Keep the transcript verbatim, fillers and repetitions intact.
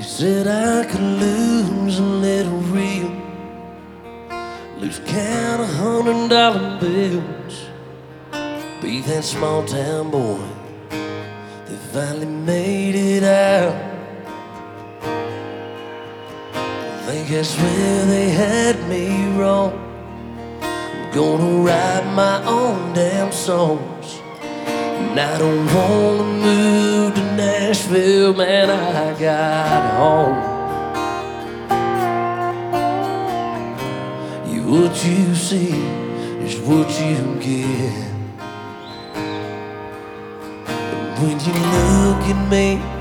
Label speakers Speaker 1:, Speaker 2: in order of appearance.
Speaker 1: Said I could lose a little real, lose count of hundred dollar bills, be that small town boy that finally made it out. I think that's where they had me wrong. I'm gonna write my own damn songs, and I don't wanna move to Nashville, man, I got home. You, what you see is what you get. And when you look at me,